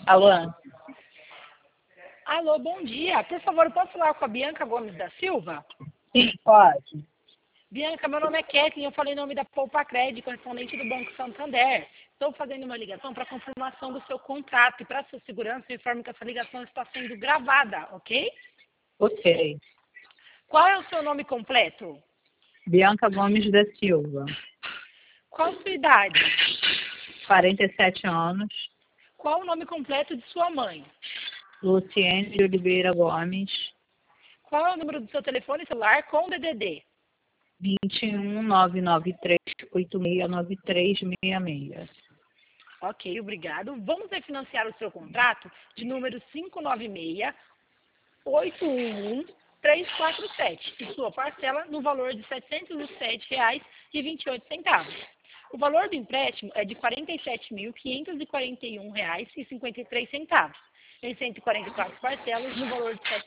Alô? Alô, bom dia. Por favor, eu posso falar com a Bianca Gomes da Silva? Sim, pode. Bianca, meu nome é Kathleen, eu falei em nome da Poupa Crédito, correspondente do Banco Santander. Estou fazendo uma ligação para confirmação do seu contrato e para sua segurança, eu informo que essa ligação está sendo gravada, ok? Ok. Qual é o seu nome completo? Bianca Gomes da Silva, Qual a sua idade? 47 anos. Qual o nome completo de sua mãe? Luciene de Oliveira Gomes, Qual é o número do seu telefone celular com DDD? 21 993 869366. Ok, obrigado. Vamos refinanciar o seu contrato de número 596-811-347 e sua parcela no valor de R$ 707,28. O valor do empréstimo é de R$ 47.541,53, em 144 parcelas no valor de R$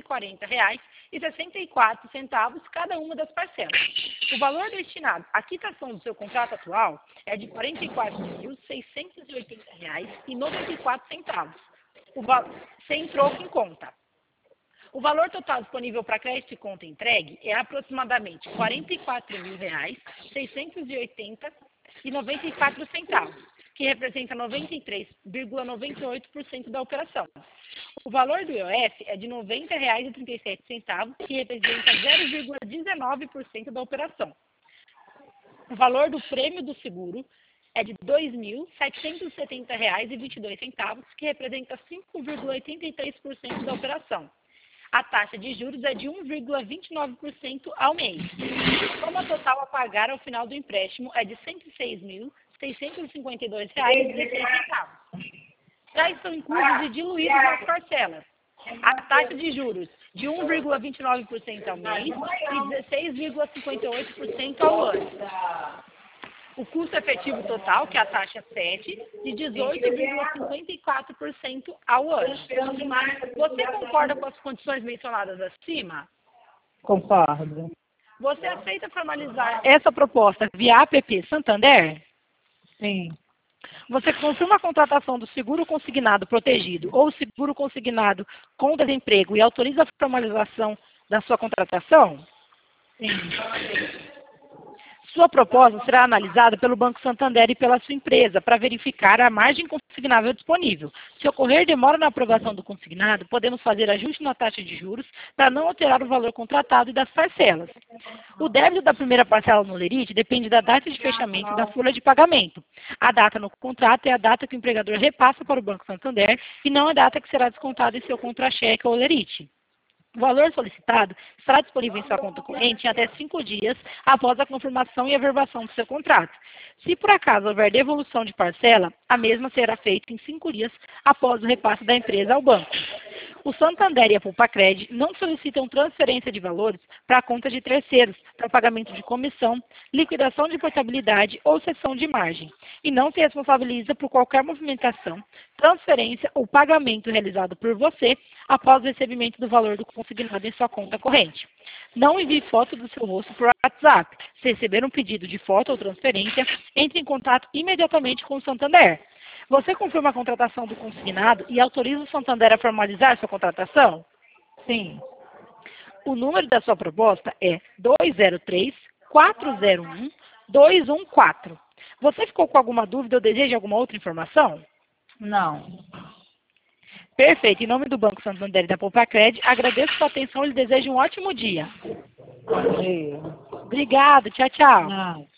740,64 cada uma das parcelas. O valor destinado à quitação do seu contrato atual é de R$ 44.680,94, sem troco em conta. O valor total disponível para crédito e conta entregue é aproximadamente R$ 44.680,94, que representa 93,98% da operação. O valor do IOF é de R$ 90,37, que representa 0,19% da operação. O valor do prêmio do seguro é de R$ 2.770,22, que representa 5,83% da operação. A taxa de juros é de 1,29% ao mês. A soma total a pagar ao final do empréstimo é de R$ 106.652,16. Já estão inclusos e diluídos nas parcelas. A taxa de juros de 1,29% ao mês e 16,58% ao ano. O custo efetivo total, que é a taxa 7, de 18,54% ao ano. Você concorda com as condições mencionadas acima? Concordo. Você aceita formalizar essa proposta via app Santander? Sim. Você confirma a contratação do seguro consignado protegido ou seguro consignado com desemprego e autoriza a formalização da sua contratação? Sim. Sua proposta será analisada pelo Banco Santander e pela sua empresa para verificar a margem consignável disponível. Se ocorrer demora na aprovação do consignado, podemos fazer ajuste na taxa de juros para não alterar o valor contratado e das parcelas. O débito da primeira parcela no Lerite depende da data de fechamento da folha de pagamento. A data no contrato é a data que o empregador repassa para o Banco Santander e não a data que será descontada em seu contra-cheque ou Lerite. O valor solicitado estará disponível em sua conta corrente em até 5 dias após a confirmação e averbação do seu contrato. Se por acaso houver devolução de parcela, a mesma será feita em 5 dias após o repasse da empresa ao banco. O Santander e a Poupa Crédito não solicitam transferência de valores para a conta de terceiros para pagamento de comissão, liquidação de portabilidade ou cessão de margem, e não se responsabiliza por qualquer movimentação, transferência ou pagamento realizado por você após o recebimento do valor do consignado em sua conta corrente. Não envie foto do seu rosto por WhatsApp. Se receber um pedido de foto ou transferência, entre em contato imediatamente com o Santander. Você confirma a contratação do consignado e autoriza o Santander a formalizar sua contratação? Sim. O número da sua proposta é 203-401-214. Você ficou com alguma dúvida ou deseja alguma outra informação? Não. Perfeito. Em nome do Banco Santander e da Poupa Crédito, agradeço sua atenção e lhe desejo um ótimo dia. Bom dia. Obrigado. Tchau, tchau. Não.